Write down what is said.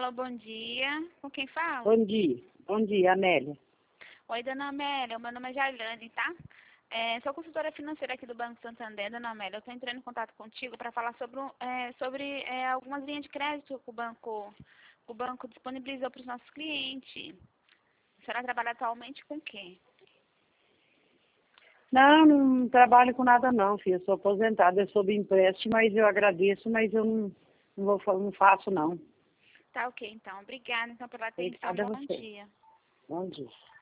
Alô, bom dia. Com quem fala? Bom dia, Amélia. Oi, dona Amélia. O meu nome é Jailane, tá? Sou consultora financeira aqui do Banco Santander, dona Amélia. Eu estou entrando em contato contigo para falar sobre algumas linhas de crédito que o banco disponibilizou para os nossos clientes. A senhora trabalha atualmente com o quê? Não trabalho com nada não, filha. Sou aposentada, eu sou de empréstimo, mas eu agradeço, mas eu não faço não. Tá ok, então. Obrigada, então, pela atenção. Obrigada a Bom você. dia. Bom dia.